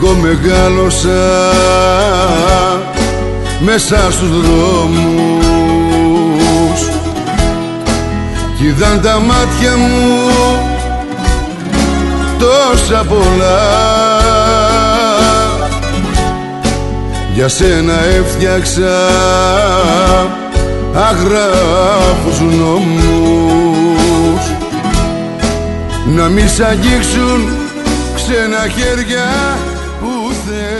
Εγώ μεγάλωσα μέσα στους δρόμους κι είδαν τα μάτια μου τόσα πολλά. Για σένα έφτιαξα αγράφους νόμους να μη σ' αγγίξουν ξένα χέρια πουθενά.